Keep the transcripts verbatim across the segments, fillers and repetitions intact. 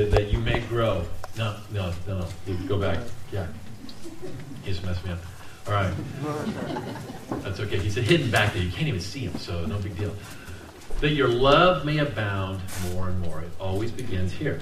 that, that you may grow. No, no, no, no. You go back. Yeah. He just messed me up. All right. That's okay. He's hidden back there. You can't even see him, so no big deal. That your love may abound more and more. It always begins here.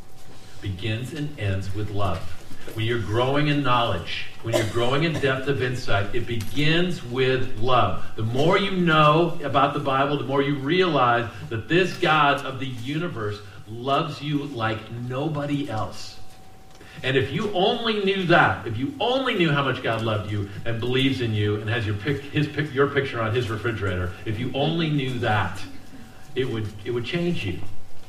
Begins and ends with love. When you're growing in knowledge, when you're growing in depth of insight, it begins with love. The more you know about the Bible, the more you realize that this God of the universe loves you like nobody else. And if you only knew that, if you only knew how much God loved you and believes in you and has your pic, his pic, your picture on his refrigerator, if you only knew that, it would it would change you.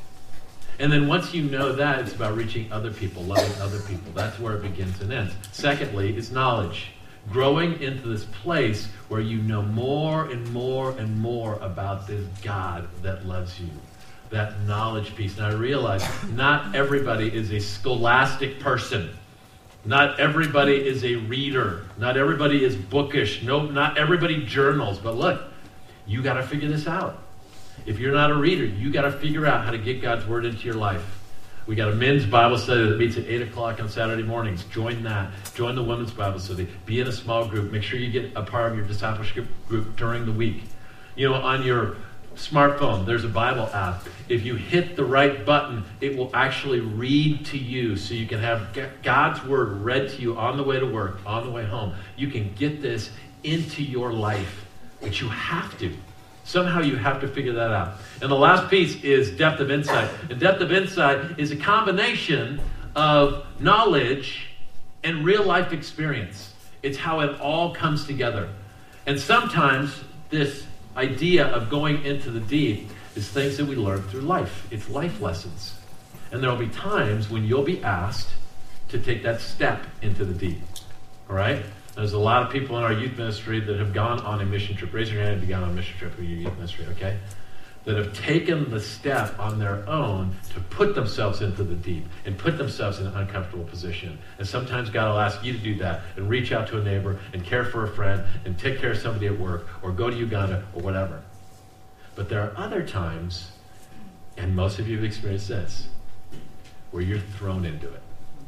And then once you know that, it's about reaching other people, loving other people. That's where it begins and ends. Secondly, is knowledge. Growing into this place where you know more and more and more about this God that loves you. That knowledge piece. And I realize not everybody is a scholastic person. Not everybody is a reader. Not everybody is bookish. No, not everybody journals. But look, you got to figure this out. If you're not a reader, you got to figure out how to get God's word into your life. We got a men's Bible study that meets at eight o'clock on Saturday mornings. Join that. Join the women's Bible study. Be in a small group. Make sure you get a part of your discipleship group during the week. You know, on your smartphone, there's a Bible app. If you hit the right button, it will actually read to you so you can have God's word read to you on the way to work, on the way home. You can get this into your life, but you have to. Somehow you have to figure that out. And the last piece is depth of insight. And depth of insight is a combination of knowledge and real life experience. It's how it all comes together. And sometimes this idea of going into the deep is things that we learn through life. It's life lessons. And there will be times when you'll be asked to take that step into the deep. All right? There's a lot of people in our youth ministry that have gone on a mission trip. Raise your hand if you've gone on a mission trip for your youth ministry, okay? That have taken the step on their own to put themselves into the deep and put themselves in an uncomfortable position. And sometimes God will ask you to do that and reach out to a neighbor and care for a friend and take care of somebody at work or go to Uganda or whatever. But there are other times, and most of you have experienced this, where you're thrown into it.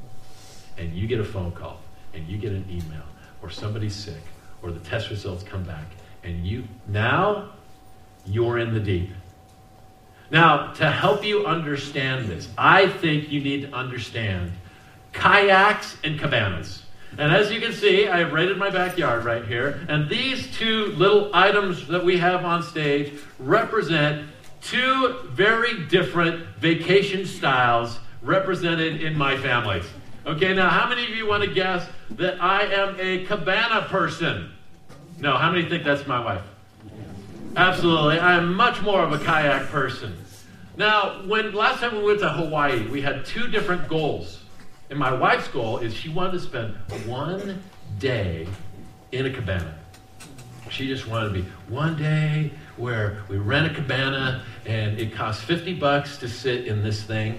And you get a phone call and you get an email or somebody's sick or the test results come back and you, now you're in the deep. Now, to help you understand this, I think you need to understand kayaks and cabanas. And as you can see, I have raided my backyard right here. And these two little items that we have on stage represent two very different vacation styles represented in my family. Okay, now how many of you want to guess that I am a cabana person? No, how many think that's my wife? Absolutely. I am much more of a kayak person. Now, when last time we went to Hawaii, we had two different goals. And my wife's goal is she wanted to spend one day in a cabana. She just wanted to be one day where we rent a cabana and it costs fifty bucks to sit in this thing.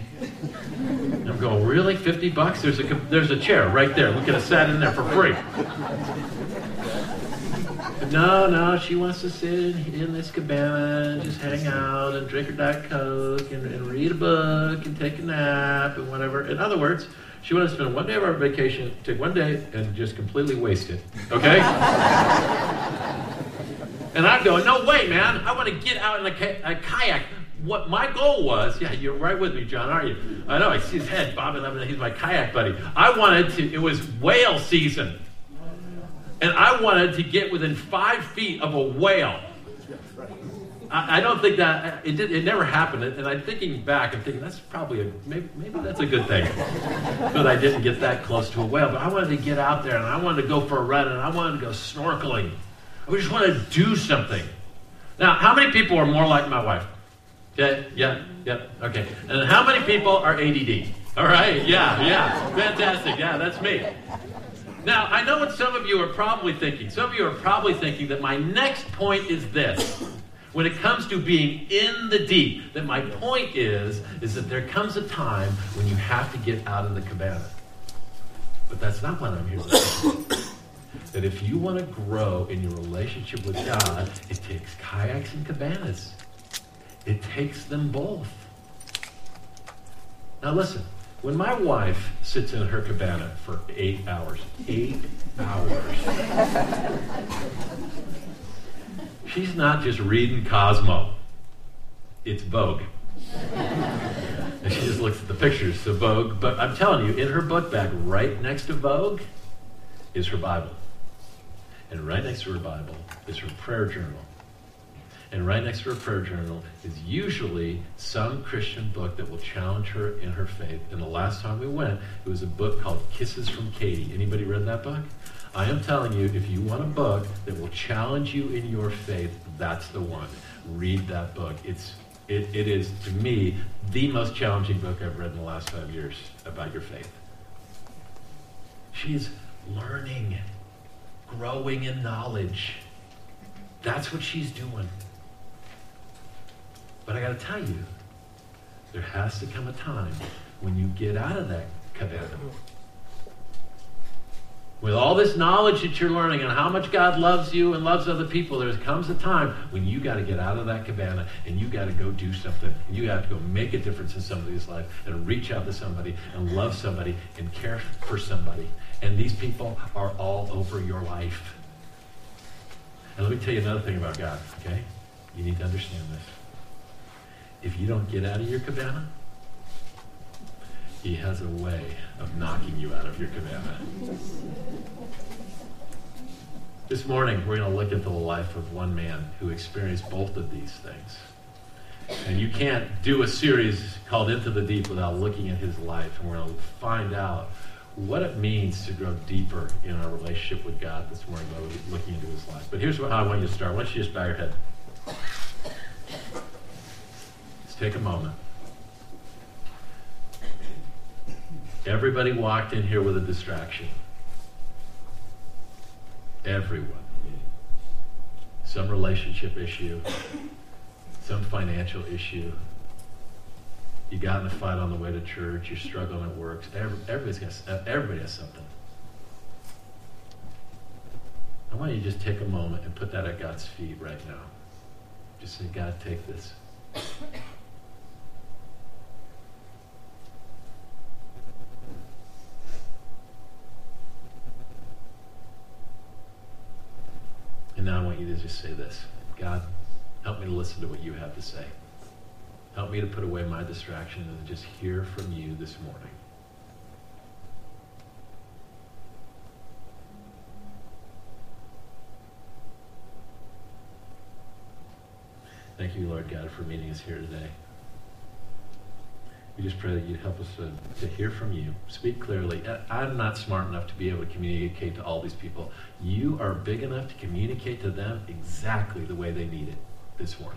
And I'm going, really? fifty bucks? There's a, there's a chair right there. We could have sat in there for free. But no, no, she wants to sit in this cabana and just hang out and drink her Diet Coke and, and read a book and take a nap and whatever. In other words, she wanted to spend one day of our vacation, take one day and just completely waste it. Okay? And I'm going, no way, man. I want to get out in a, ki- a kayak. What my goal was, yeah, you're right with me, John, aren't you? I know, I see his head bobbing up, and he's my kayak buddy. I wanted to, it was whale season. And I wanted to get within five feet of a whale. I, I don't think that, it did. It never happened. And I'm thinking back, I'm thinking, that's probably, a maybe, maybe that's a good thing. But I didn't get that close to a whale. But I wanted to get out there, and I wanted to go for a run, and I wanted to go snorkeling. I just want to do something. Now, how many people are more like my wife? Okay, yeah, yeah, okay. And how many people are A D D? All right, yeah, yeah, fantastic. Yeah, that's me. Now, I know what some of you are probably thinking. Some of you are probably thinking that my next point is this. When it comes to being in the deep, that my point is, is that there comes a time when you have to get out of the cabana. But that's not what I'm here to say. That if you want to grow in your relationship with God, it takes kayaks and cabanas. It takes them both. Now listen, when my wife sits in her cabana for eight hours, eight hours, she's not just reading Cosmo. It's Vogue. And she just looks at the pictures of Vogue. But I'm telling you, in her book bag, right next to Vogue, is her Bible. And right next to her Bible is her prayer journal. And right next to her prayer journal is usually some Christian book that will challenge her in her faith. And the last time we went, it was a book called Kisses from Katie. Anybody read that book? I am telling you, if you want a book that will challenge you in your faith, that's the one. Read that book. It's it, it is, to me, the most challenging book I've read in the last five years about your faith. She's learning, growing in knowledge. That's what she's doing. But I got to tell you, there has to come a time when you get out of that cabana. With all this knowledge that you're learning on how much God loves you and loves other people, there comes a time when you got to get out of that cabana and you got to go do something. And you have to go make a difference in somebody's life and reach out to somebody and love somebody and care for somebody. And these people are all over your life. And let me tell you another thing about God, okay? You need to understand this. If you don't get out of your cabana, he has a way of knocking you out of your cabana. This morning, we're going to look at the life of one man who experienced both of these things. And you can't do a series called Into the Deep without looking at his life. And we're going to find out what it means to grow deeper in our relationship with God this morning by looking into his life. But here's how I want you to start. I want you to just bow your head. Let's take a moment. Everybody walked in here with a distraction. Everyone. Some relationship issue. Some financial issue. You got in a fight on the way to church. You're struggling at work. Every, everybody's got, everybody has something. I want you to just take a moment and put that at God's feet right now. Just say, God, take this. And now I want you to just say this. God, help me to listen to what you have to say. Help me to put away my distraction and just hear from you this morning. Thank you, Lord God, for meeting us here today. We just pray that you'd help us to, to hear from you. Speak clearly. I'm not smart enough to be able to communicate to all these people. You are big enough to communicate to them exactly the way they need it this morning.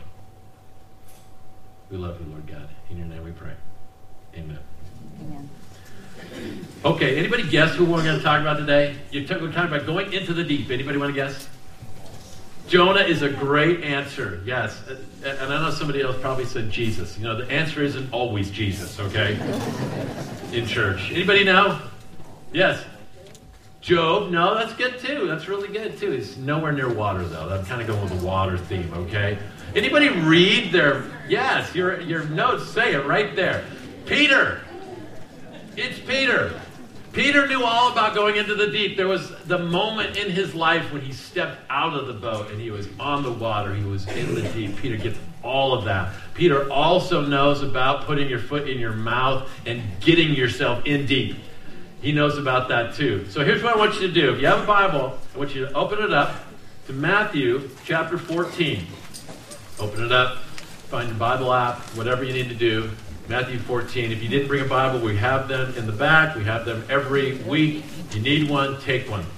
We love you, Lord God. In your name we pray. Amen. Amen. Okay, anybody guess who we're going to talk about today? You're t- we're talking about going into the deep. Anybody want to guess? Jonah is a great answer, yes. And I know somebody else probably said Jesus. You know, the answer isn't always Jesus, okay? In church. Anybody know? Yes. Job, no, that's good too. That's really good too. It's nowhere near water though. I'm kind of going with the water theme, okay? Anybody read their, yes, your, your notes say it right there. Peter. It's Peter. Peter knew all about going into the deep. There was the moment in his life when he stepped out of the boat and he was on the water. He was in the deep. Peter gets all of that. Peter also knows about putting your foot in your mouth and getting yourself in deep. He knows about that too. So here's what I want you to do. If you have a Bible, I want you to open it up to Matthew chapter fourteen. Open it up. Find your Bible app, whatever you need to do. Matthew fourteen. If you didn't bring a Bible, we have them in the back. We have them every week. If you need one, take one.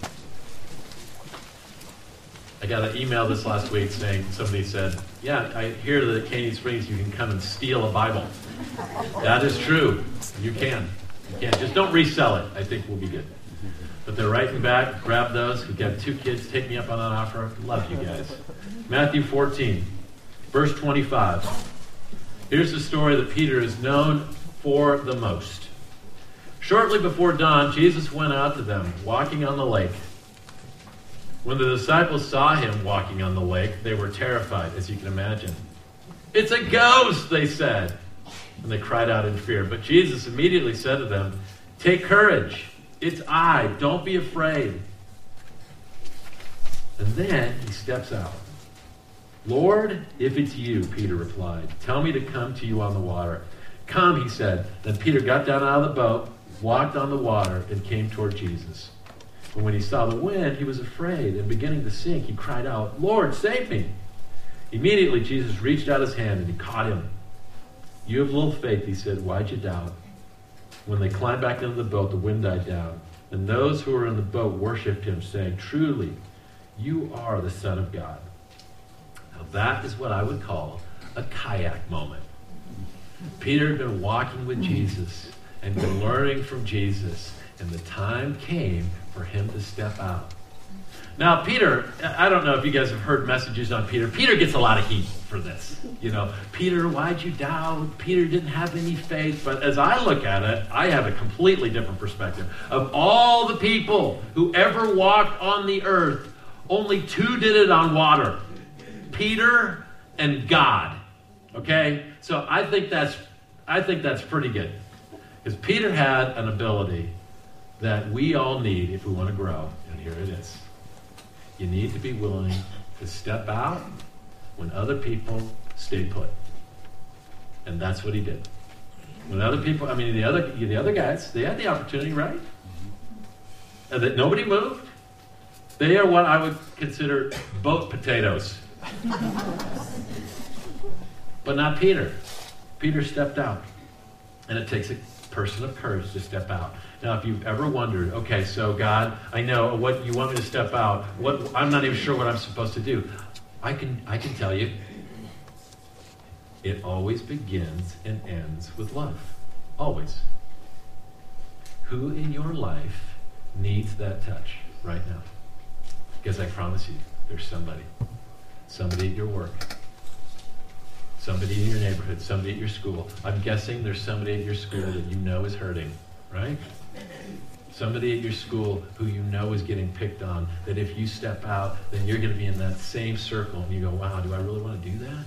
I got an email this last week saying, somebody said, yeah, I hear that at Canyon Springs you can come and steal a Bible. That is true. You can. You can. Just don't resell it. I think we'll be good. But they're right in the back. Grab those. We've got two kids. Take me up on that offer. Love you guys. Matthew fourteen, verse twenty-five. Here's the story that Peter is known for the most. Shortly before dawn, Jesus went out to them, walking on the lake. When the disciples saw him walking on the lake, they were terrified, as you can imagine. It's a ghost, they said. And they cried out in fear. But Jesus immediately said to them, "Take courage. It's I. Don't be afraid." And then he steps out. "Lord, if it's you," Peter replied, "tell me to come to you on the water." "Come," he said. Then Peter got down out of the boat, walked on the water, and came toward Jesus. But when he saw the wind, he was afraid, and beginning to sink, he cried out, "Lord, save me." Immediately Jesus reached out his hand and he caught him. "You have little faith," he said, "why'd you doubt?" When they climbed back into the boat, the wind died down, and those who were in the boat worshipped him, saying, "Truly, you are the Son of God." Now that is what I would call a kayak moment. Peter had been walking with Jesus and been learning from Jesus, and the time came for him to step out. Now, Peter, I don't know if you guys have heard messages on Peter. Peter gets a lot of heat for this. You know, Peter, why'd you doubt? Peter didn't have any faith. But as I look at it, I have a completely different perspective. Of all the people who ever walked on the earth, only two did it on water. Peter and God. Okay? So I think that's I think that's pretty good. Because Peter had an ability that we all need if we want to grow. And here it is. You need to be willing to step out when other people stay put. And that's what he did. When other people, I mean, the other the other guys, they had the opportunity, right? And that nobody moved. They are what I would consider boat potatoes. But not Peter. Peter stepped out. And it takes a person of courage to step out. Now, if you've ever wondered, okay, so God, I know what you want me to step out. What I'm not even sure what I'm supposed to do. I can I can tell you, it always begins and ends with love. Always. Who in your life needs that touch right now? Because I promise you, there's somebody. Somebody at your work. Somebody in your neighborhood. Somebody at your school. I'm guessing there's somebody at your school that you know is hurting, right? Somebody at your school who you know is getting picked on, that if you step out, then you're going to be in that same circle, and you go, wow, do I really want to do that?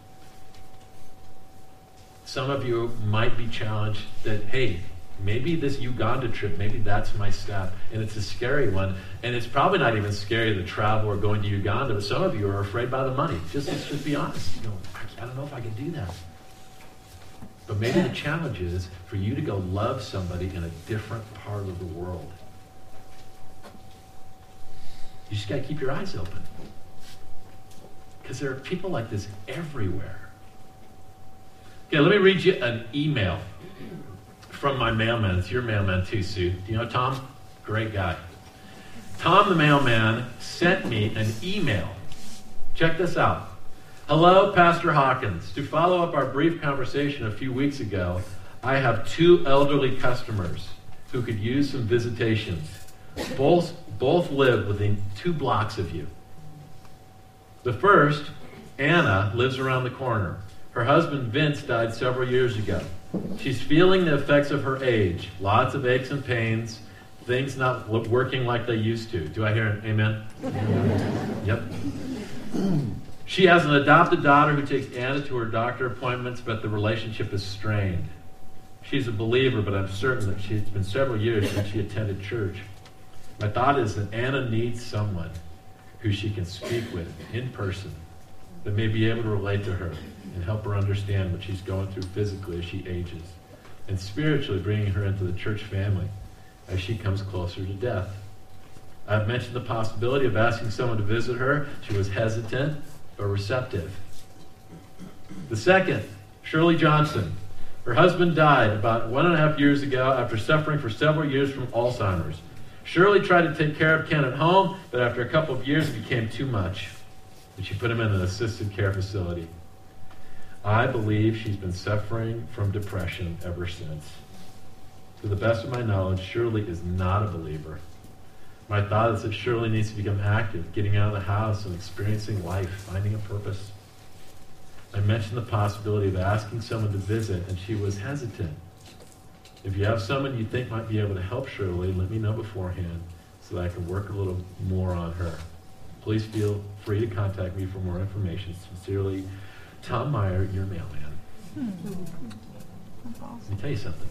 Some of you might be challenged that, hey, maybe this Uganda trip, maybe that's my step, and it's a scary one, and it's probably not even scary to travel or going to Uganda, but some of you are afraid by the money. Just, let's just be honest. You know, I don't know if I can do that. But maybe the challenge is for you to go love somebody in a different part of the world. You just got to keep your eyes open. Because there are people like this everywhere. Okay, let me read you an email from my mailman. It's your mailman too, Sue. Do you know Tom? Great guy. Tom the mailman sent me an email. Check this out. Hello, Pastor Hawkins. To follow up our brief conversation a few weeks ago, I have two elderly customers who could use some visitations. Both, both live within two blocks of you. The first, Anna, lives around the corner. Her husband, Vince, died several years ago. She's feeling the effects of her age. Lots of aches and pains. Things not working like they used to. Do I hear an amen? Yep. She has an adopted daughter who takes Anna to her doctor appointments, but the relationship is strained. She's a believer, but I'm certain that it's been several years since she attended church. My thought is that Anna needs someone who she can speak with in person, that may be able to relate to her and help her understand what she's going through physically as she ages, and spiritually bringing her into the church family as she comes closer to death. I've mentioned the possibility of asking someone to visit her. She was hesitant, but receptive. The second, Shirley Johnson. Her husband died about one and a half years ago after suffering for several years from Alzheimer's. Shirley tried to take care of Ken at home, but after a couple of years it became too much, and she put him in an assisted care facility. I believe she's been suffering from depression ever since. To the best of my knowledge, Shirley is not a believer. My thought is that Shirley needs to become active, getting out of the house and experiencing life, finding a purpose. I mentioned the possibility of asking someone to visit, and she was hesitant. If you have someone you think might be able to help Shirley, let me know beforehand so that I can work a little more on her. Please feel free to contact me for more information. Sincerely, Tom Meyer, your mailman. That's awesome. Let me tell you something.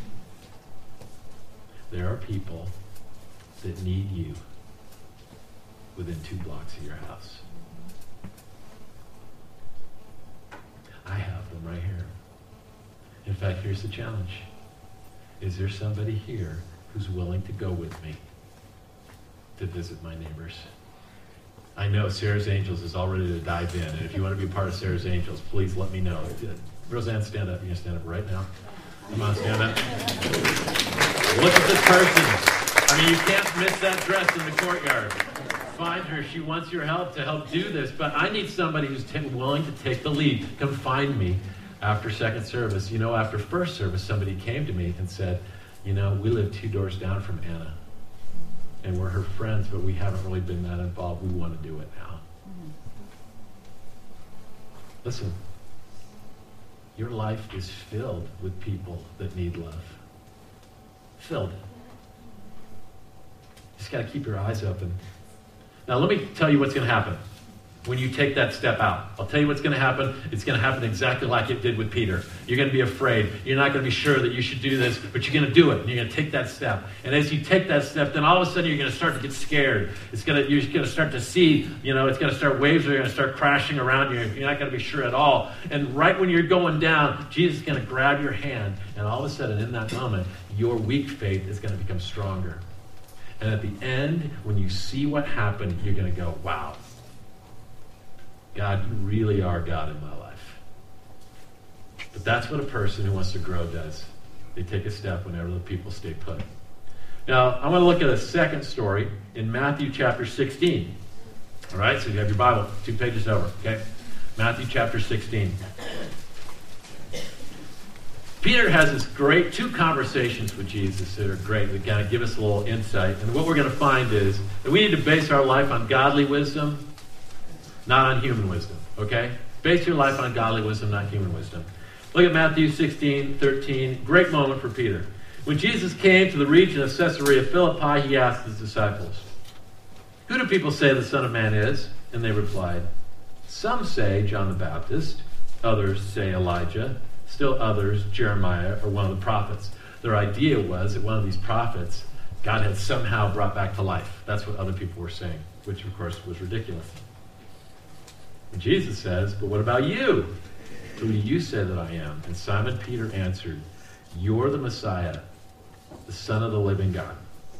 There are people that need you within two blocks of your house. I have them right here. In fact, here's the challenge. Is there somebody here who's willing to go with me to visit my neighbors? I know Sarah's Angels is all ready to dive in, and if you want to be a part of Sarah's Angels, please let me know. Roseanne, stand up. You can stand up right now. Come on, stand up. Look at this person. I mean, you can't miss that dress in the courtyard. Find her. She wants your help to help do this, but I need somebody who's t- willing to take the lead. Come find me after second service. You know, after first service, somebody came to me and said, you know, we live two doors down from Anna, and we're her friends, but we haven't really been that involved. We want to do it now. Mm-hmm. Listen, your life is filled with people that need love. Filled. You just got to keep your eyes open. Now, let me tell you what's going to happen when you take that step out. I'll tell you what's going to happen. It's going to happen exactly like it did with Peter. You're going to be afraid. You're not going to be sure that you should do this, but you're going to do it. And you're going to take that step. And as you take that step, then all of a sudden you're going to start to get scared. It's going to, you're going to start to see, you know, it's going to start, waves are going to start crashing around you. You're not going to be sure at all. And right when you're going down, Jesus is going to grab your hand. And all of a sudden, in that moment, your weak faith is going to become stronger. And at the end, when you see what happened, you're going to go, wow, God, you really are God in my life. But that's what a person who wants to grow does. They take a step whenever the people stay put. Now, I want to look at a second story in Matthew chapter sixteen. All right, so you have your Bible, two pages over, okay? Matthew chapter sixteen. Peter has this great two conversations with Jesus that are great, that kind of give us a little insight. And what we're going to find is that we need to base our life on godly wisdom, not on human wisdom, okay? Base your life on godly wisdom, not human wisdom. Look at Matthew sixteen, thirteen. Great moment for Peter. When Jesus came to the region of Caesarea Philippi, he asked his disciples, "Who do people say the Son of Man is?" And they replied, "Some say John the Baptist, others say Elijah, still others Jeremiah or one of the prophets." Their idea was that one of these prophets God had somehow brought back to life. That's what other people were saying, which of course was ridiculous. And Jesus says, "But what about you? Who do you say that I am?" And Simon Peter answered, "You're the Messiah, the Son of the living God."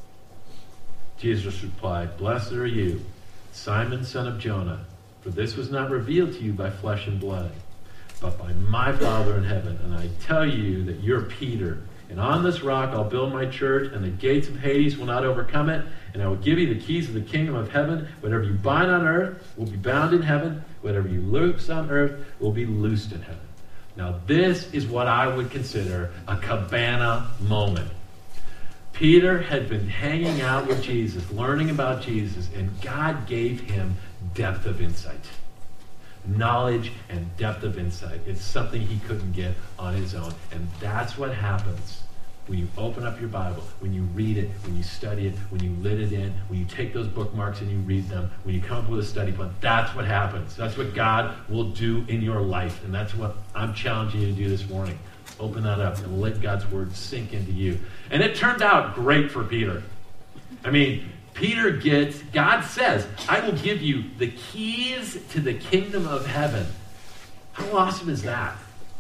Jesus replied, "Blessed are you, Simon, son of Jonah, for this was not revealed to you by flesh and blood, but by my Father in heaven. And I tell you that you're Peter, and on this rock I'll build my church, and the gates of Hades will not overcome it. And I will give you the keys of the kingdom of heaven. Whatever you bind on earth will be bound in heaven. Whatever you loose on earth will be loosed in heaven." Now this is what I would consider a cabana moment. Peter had been hanging out with Jesus, learning about Jesus, and God gave him depth of insight. Knowledge and depth of insight. It's something he couldn't get on his own. And that's what happens when you open up your Bible, when you read it, when you study it, when you lit it in, when you take those bookmarks and you read them, when you come up with a study plan. That's what happens. That's what God will do in your life. And that's what I'm challenging you to do this morning. Open that up and let God's word sink into you. And it turned out great for Peter. I mean, Peter gets, God says, "I will give you the keys to the kingdom of heaven." How awesome is that?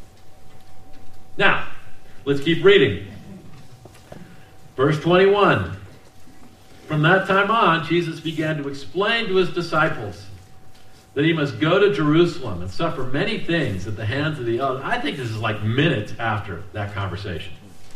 Now, let's keep reading. Verse twenty-one. From that time on, Jesus began to explain to his disciples that he must go to Jerusalem and suffer many things at the hands of the elders. I think this is like minutes after that conversation.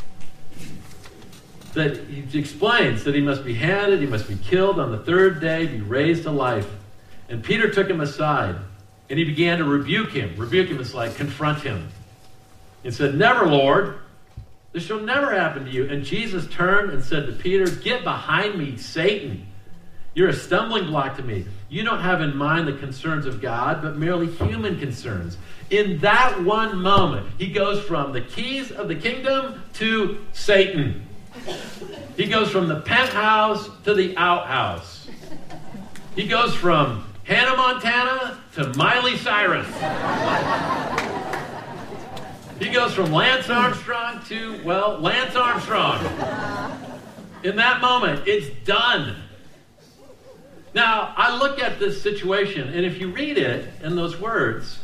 That he explains that he must be handed, he must be killed, on the third day be raised to life. And Peter took him aside, and he began to rebuke him. Rebuke him is like confront him. And said, "Never, Lord. This shall never happen to you." And Jesus turned and said to Peter, "Get behind me, Satan. You're a stumbling block to me. You don't have in mind the concerns of God, but merely human concerns." In that one moment, he goes from the keys of the kingdom to Satan. He goes from the penthouse to the outhouse. He goes from Hannah Montana to Miley Cyrus. He goes from Lance Armstrong to, well, Lance Armstrong. In that moment, it's done. Now, I look at this situation, and if you read it in those words,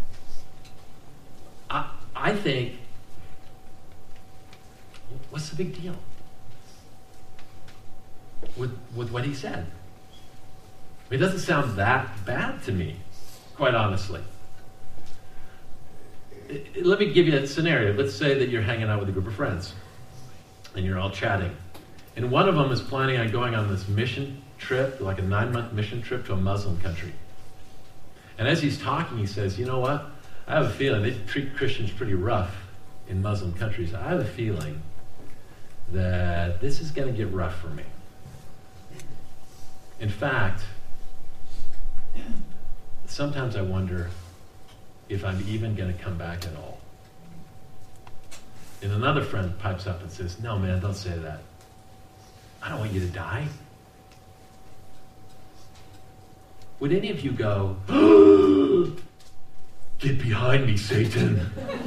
I, I think, what's the big deal with, with what he said? It doesn't sound that bad to me, quite honestly. Let me give you a scenario. Let's say that you're hanging out with a group of friends, and you're all chatting. And one of them is planning on going on this mission trip, like a nine-month mission trip to a Muslim country. And as he's talking, he says, you know what? I have a feeling they treat Christians pretty rough in Muslim countries. I have a feeling that this is going to get rough for me. In fact, sometimes I wonder if I'm even going to come back at all. And another friend pipes up and says, no, man, don't say that. I don't want you to die. Would any of you go, get behind me, Satan?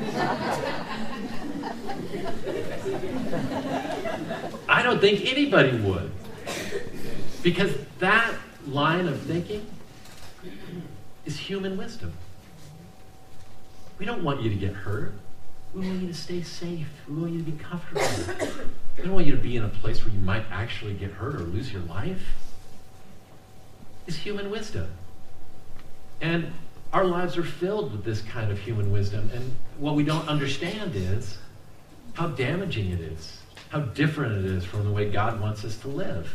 I don't think anybody would. Because that line of thinking is human wisdom. We don't want you to get hurt. We want you to stay safe. We want you to be comfortable. We don't want you to be in a place where you might actually get hurt or lose your life. It's human wisdom. And our lives are filled with this kind of human wisdom. And what we don't understand is how damaging it is, how different it is from the way God wants us to live.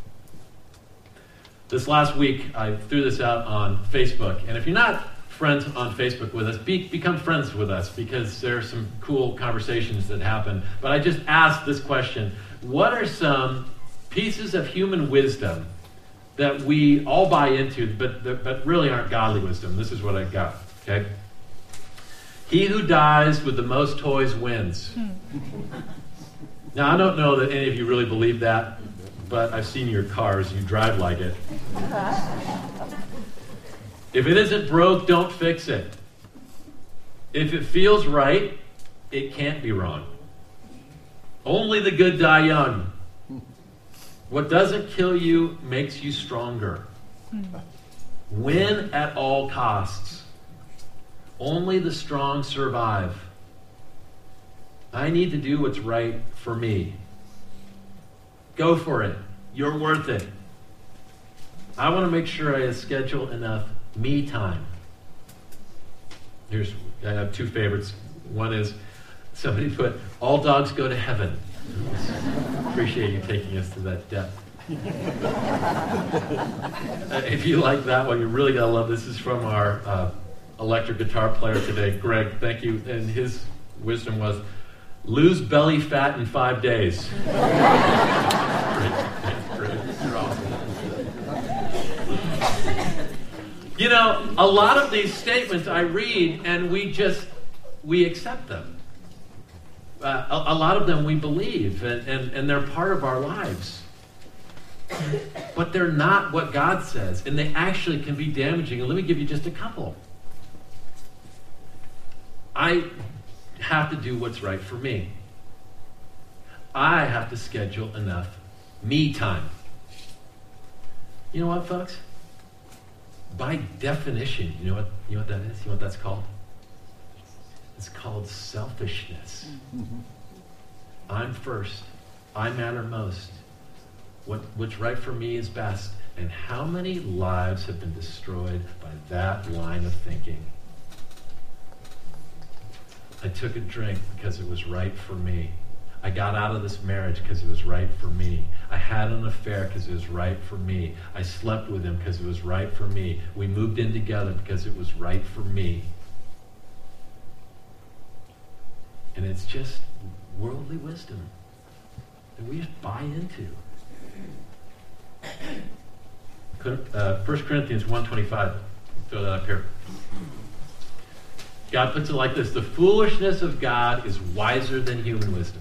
This last week, I threw this out on Facebook. And if you're not friends on Facebook with us, be, become friends with us, because there are some cool conversations that happen. But I just asked this question: what are some pieces of human wisdom that we all buy into, but, but really aren't godly wisdom? This is what I got, okay? He who dies with the most toys wins. Now, I don't know that any of you really believe that, but I've seen your cars. You drive like it. If it isn't broke, don't fix it. If it feels right, it can't be wrong. Only the good die young. What doesn't kill you makes you stronger. Win at all costs. Only the strong survive. I need to do what's right for me. Go for it. You're worth it. I want to make sure I schedule enough me time. Here's, I have two favorites. One is, somebody put, all dogs go to heaven. Appreciate you taking us to that depth. uh, if you like that one, you're really going to love this. This is from our uh, electric guitar player today, Greg. Thank you. And his wisdom was, lose belly fat in five days. Great, great, great. You're awesome. You know, a lot of these statements I read and we just, we accept them. Uh, a, a lot of them we believe, and, and, and they're part of our lives. But they're not what God says, and they actually can be damaging. And let me give you just a couple. I have to do what's right for me. I have to schedule enough me time. You know what, folks? By definition, you know what, you know what that is? You know what that's called? It's called selfishness. Mm-hmm. I'm first. I matter most. What, what's right for me is best. And how many lives have been destroyed by that line of thinking? I took a drink because it was right for me. I got out of this marriage because it was right for me. I had an affair because it was right for me. I slept with him because it was right for me. We moved in together because it was right for me. And it's just worldly wisdom that we just buy into. Uh, First Corinthians one twenty-five. Throw that up here. God puts it like this: the foolishness of God is wiser than human wisdom.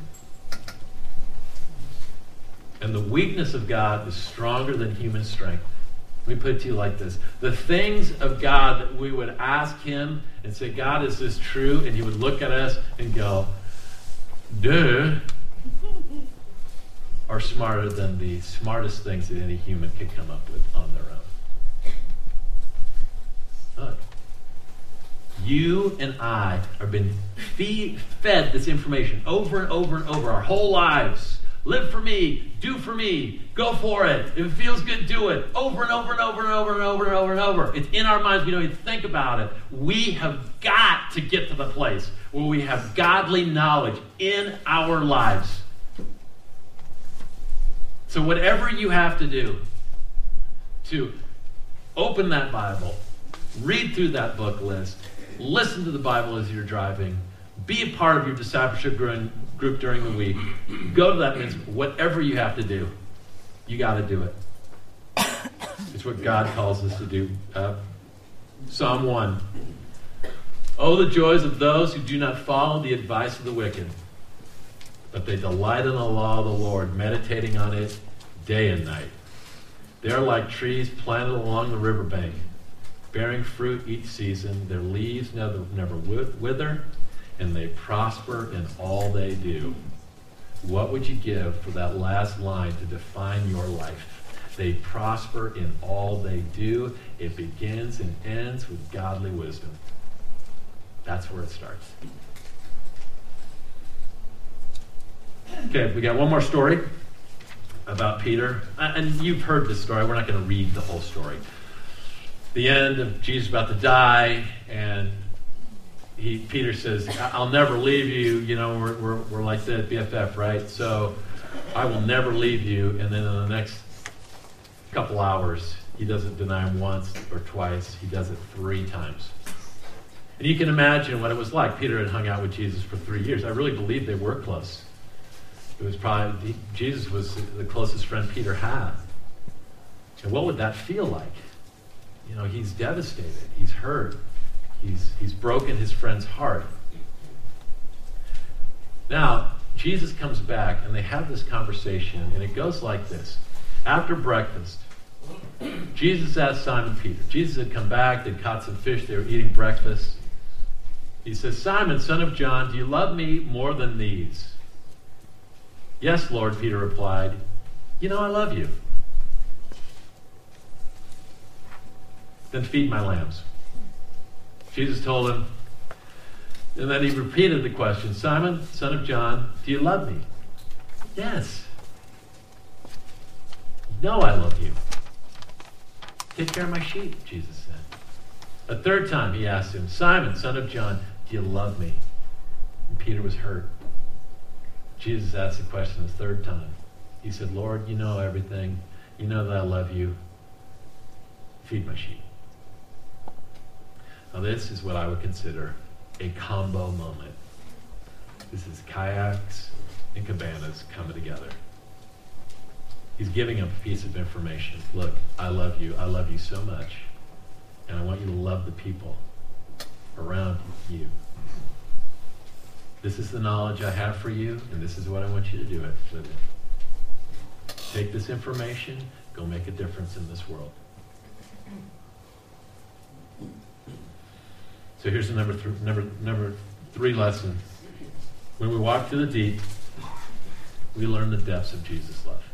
And the weakness of God is stronger than human strength. Let me put it to you like this. The things of God that we would ask him and say, God, is this true? And he would look at us and go, duh, are smarter than the smartest things that any human could come up with on their own. Look. You and I have been feed, fed this information over and over and over our whole lives. Live for me. Do for me. Go for it. If it feels good, do it. Over and over and over and over and over and over and over. It's in our minds. We don't even think about it. We have got to get to the place where we have godly knowledge in our lives. So whatever you have to do to open that Bible, read through that book list, listen to the Bible as you're driving, be a part of your discipleship group during the week, go to that means whatever you have to do, you got to do it. It's what God calls us to do. Uh, Psalm one. Oh, the joys of those who do not follow the advice of the wicked, but they delight in the law of the Lord, meditating on it day and night. They are like trees planted along the riverbank, bearing fruit each season. Their leaves never, never wither, and they prosper in all they do. What would you give for that last line to define your life? They prosper in all they do. It begins and ends with godly wisdom. That's where it starts. Okay, we got one more story about Peter. And you've heard this story. We're not going to read the whole story. The end of Jesus about to die, and he Peter says, I'll never leave you. You know, we're, we're, we're like that, B F F, right? So I will never leave you. And then in the next couple hours, he doesn't deny him once or twice. He does it three times. And you can imagine what it was like. Peter had hung out with Jesus for three years. I really believe they were close. It was probably, Jesus was the closest friend Peter had. And what would that feel like? You know, he's devastated. He's hurt. He's, he's broken his friend's heart. Now, Jesus comes back, and they have this conversation, and it goes like this. After breakfast, Jesus asked Simon Peter. Jesus had come back. They'd caught some fish. They were eating breakfast. He says, Simon, son of John, do you love me more than these? Yes, Lord, Peter replied. You know I love you. Then feed my lambs. Jesus told him, and then he repeated the question, Simon, son of John, do you love me? Yes. You know I love you. Take care of my sheep, Jesus said. A third time he asked him, Simon, son of John, do you love me? And Peter was hurt. Jesus asked the question a third time. He said, Lord, you know everything. You know that I love you. Feed my sheep. Now this is what I would consider a combo moment. This is kayaks and cabanas coming together. He's giving him a piece of information. Look, I love you. I love you so much. And I want you to love the people around you. This is the knowledge I have for you, and this is what I want you to do it with it. Take this information, go make a difference in this world. So here's the number, th- number, number three lesson. When we walk through the deep, we learn the depths of Jesus' love.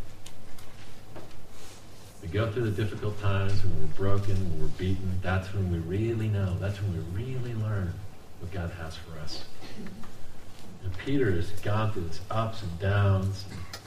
We go through the difficult times when we're broken, when we're beaten. That's when we really know. That's when we really learn what God has for us. And Peter has gone through its ups and downs.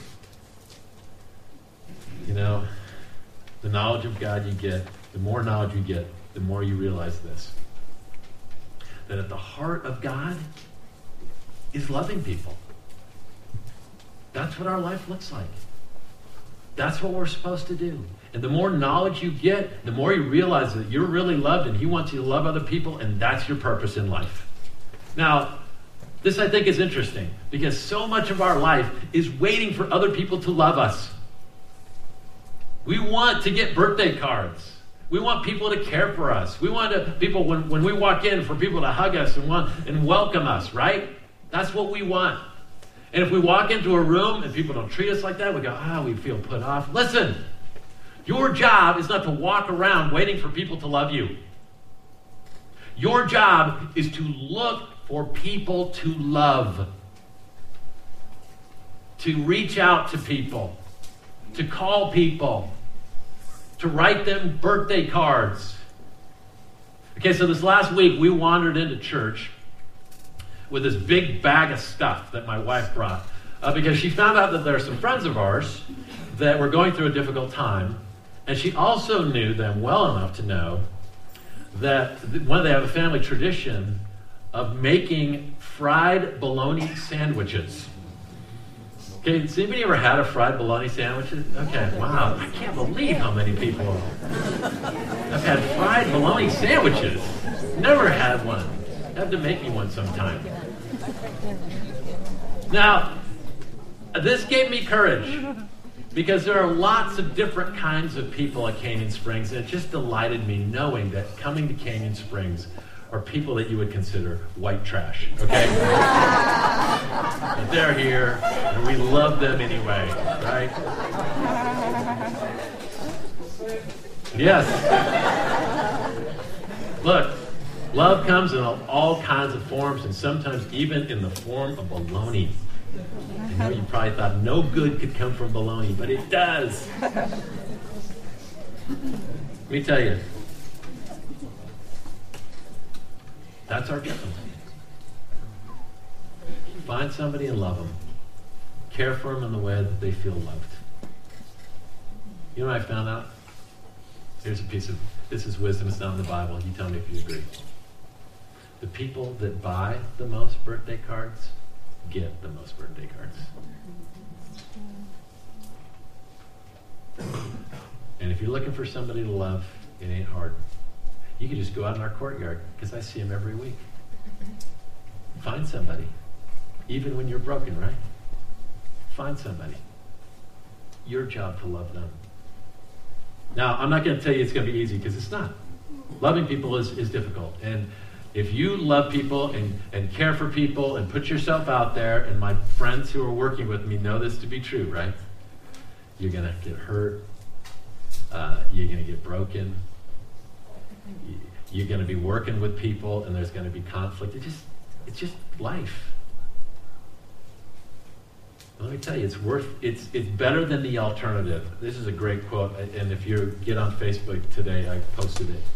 You know, the knowledge of God you get, the more knowledge you get, the more you realize this. That at the heart of God is loving people. That's what our life looks like. That's what we're supposed to do. And the more knowledge you get, the more you realize that you're really loved and he wants you to love other people, and that's your purpose in life. Now, this I think is interesting because so much of our life is waiting for other people to love us. We want to get birthday cards. We want people to care for us. We want to, people, when, when we walk in, for people to hug us and want and welcome us, right? That's what we want. And if we walk into a room and people don't treat us like that, we go, ah, we feel put off. Listen, Your job is not to walk around waiting for people to love you. Your job is to look for people to love, to reach out to people, to call people, to write them birthday cards. Okay, so this last week we wandered into church with this big bag of stuff that my wife brought uh, because she found out that there are some friends of ours that were going through a difficult time, and she also knew them well enough to know that one they have a family tradition of making fried bologna sandwiches. Okay, has anybody ever had a fried bologna sandwich? Okay, wow, I can't believe how many people have had fried bologna sandwiches. Never had one. Have to make me one sometime. Now, this gave me courage because there are lots of different kinds of people at Canyon Springs, and it just delighted me knowing that coming to Canyon Springs are people that you would consider white trash, okay? But they're here, and we love them anyway, right? Yes. Look, love comes in all kinds of forms, and sometimes even in the form of baloney. I know you probably thought no good could come from baloney, but it does. Let me tell you, that's our gift. Find somebody and love them. Care for them in the way that they feel loved. You know what I found out? Here's a piece of, this is wisdom, it's not in the Bible. You tell me if you agree. The people that buy the most birthday cards get the most birthday cards. And if you're looking for somebody to love, it ain't hard. You can just go out in our courtyard, because I see them every week. Find somebody. Even when you're broken, right? Find somebody. Your job to love them. Now, I'm not going to tell you it's going to be easy, because it's not. Loving people is, is difficult. And if you love people and, and care for people and put yourself out there, and my friends who are working with me know this to be true, right? You're going to get hurt. Uh, you're going to get broken. You're going to be working with people, and there's going to be conflict. It just, it's just life. Let me tell you, it's worth. It's it's better than the alternative. This is a great quote, and if you get on Facebook today, I posted it.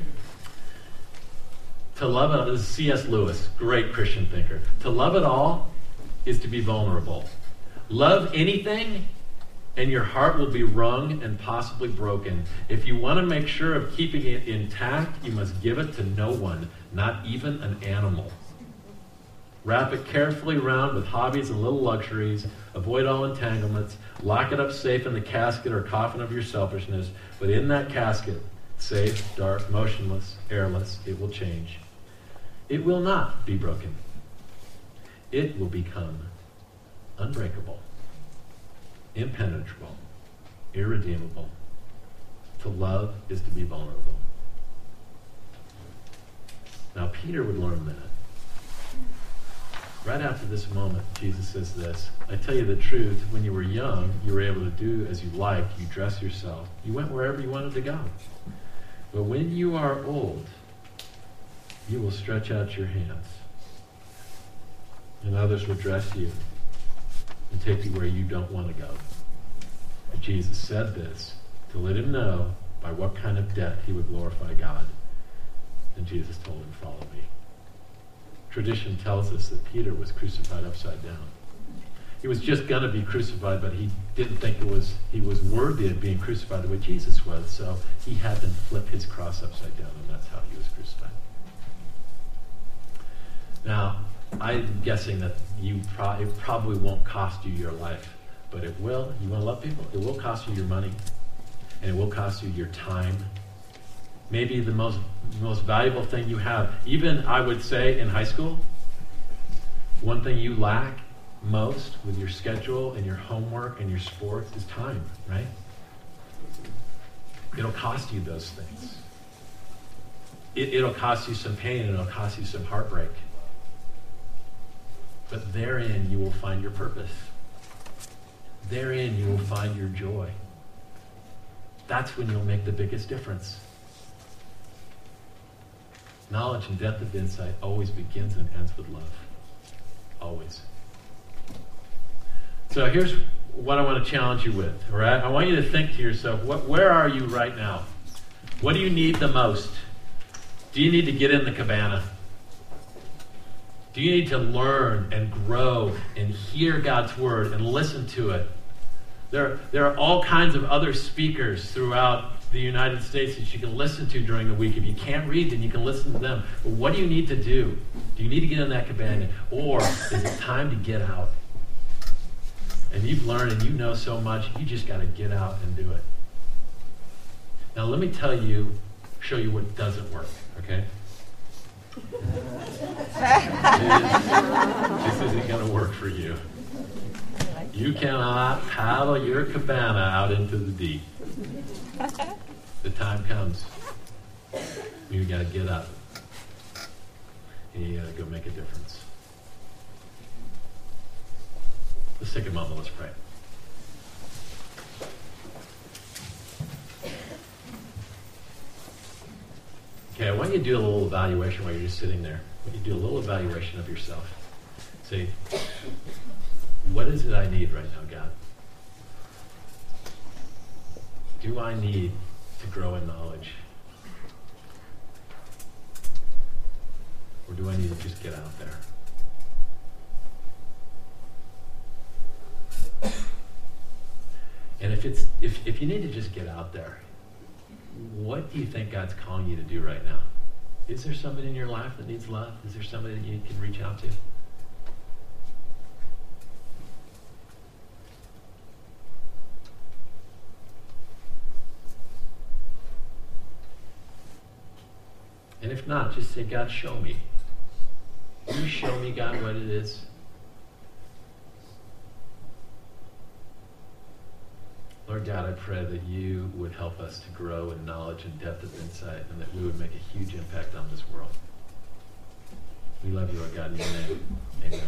To love it, this is C S Lewis, great Christian thinker. To love it all is to be vulnerable. Love anything, and your heart will be wrung and possibly broken. If you want to make sure of keeping it intact, you must give it to no one, not even an animal. Wrap it carefully around with hobbies and little luxuries. Avoid all entanglements. Lock it up safe in the casket or coffin of your selfishness. But in that casket, safe, dark, motionless, airless, it will change. It will not be broken. It will become unbreakable, impenetrable, irredeemable. To love is to be vulnerable. Now, Peter would learn that. Right after this moment, Jesus says this, I tell you the truth, when you were young, you were able to do as you liked. You dressed yourself. You went wherever you wanted to go. But when you are old, you will stretch out your hands, and others will dress you and take you where you don't want to go. And Jesus said this to let him know by what kind of death he would glorify God. And Jesus told him, follow me. Tradition tells us that Peter was crucified upside down. He was just going to be crucified, but he didn't think it was he was worthy of being crucified the way Jesus was, so he had them flip his cross upside down, and that's how he was crucified. Now, I'm guessing that you pro- it probably won't cost you your life, but it will. You want to love people? It will cost you your money, and it will cost you your time. Maybe the most most valuable thing you have. Even, I would say, in high school, one thing you lack most with your schedule and your homework and your sports is time, right? It'll cost you those things. It, it'll cost you some pain, and it'll cost you some heartbreak. But therein you will find your purpose. Therein you will find your joy. That's when you'll make the biggest difference. Knowledge and depth of insight always begins and ends with love. Always. So here's what I want to challenge you with, all right? I want you to think to yourself, what, where are you right now? What do you need the most? Do you need to get in the cabana? Do you need to learn and grow and hear God's word and listen to it? There, there are all kinds of other speakers throughout the United States that you can listen to during the week. If you can't read, then you can listen to them. But what do you need to do? Do you need to get in that cabana? Or is it time to get out? And you've learned and you know so much, you just got to get out and do it. Now let me tell you, show you what doesn't work, okay? This isn't going to work for you. You cannot paddle your cabana out into the deep. The time comes. You got to get up. And you got to go make a difference. Let's take a moment. Let's pray. Okay, I want you to do a little evaluation while you're just sitting there. I want you to do a little evaluation of yourself. Say, what is it I need right now, God? Do I need to grow in knowledge? Or do I need to just get out there? And if it's if, if you need to just get out there, what do you think God's calling you to do right now? Is there somebody in your life that needs love? Is there somebody that you can reach out to? And if not, just say, God, show me. Will you show me, God, what it is? Lord God, I pray that you would help us to grow in knowledge and depth of insight, and that we would make a huge impact on this world. We love you, Lord God, in your name. Amen.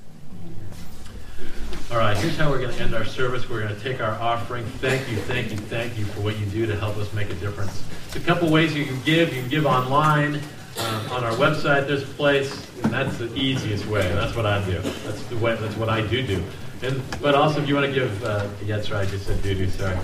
All right, here's how we're going to end our service. We're going to take our offering. Thank you, thank you, thank you for what you do to help us make a difference. There's a couple ways you can give. You can give online. Um, on our website, there's a place, and that's the easiest way. That's what I do. That's the way. That's what I do do. And, but also, if you want to give, uh, yeah, that's right, I just said doo-doo, sorry.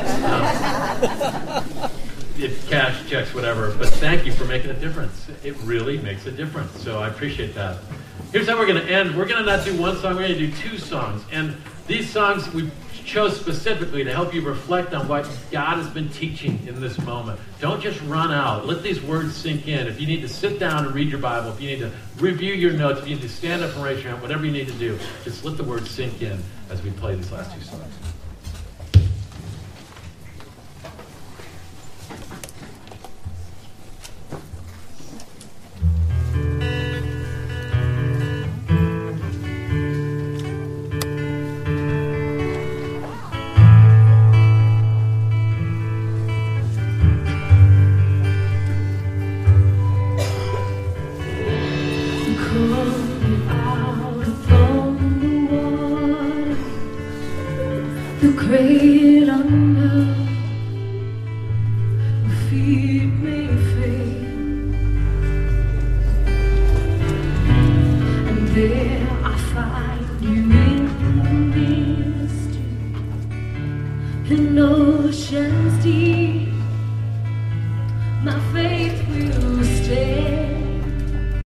Um, if cash, checks, whatever. But thank you for making a difference. It really makes a difference. So I appreciate that. Here's how we're going to end. We're going to not do one song. We're going to do two songs. And these songs we chose specifically to help you reflect on what God has been teaching in this moment. Don't just run out. Let these words sink in. If you need to sit down and read your Bible, if you need to review your notes, if you need to stand up and raise your hand, whatever you need to do, just let the words sink in as we play these last two songs. Great hunger, feed me faith, and there I find you in the mystery, an ocean.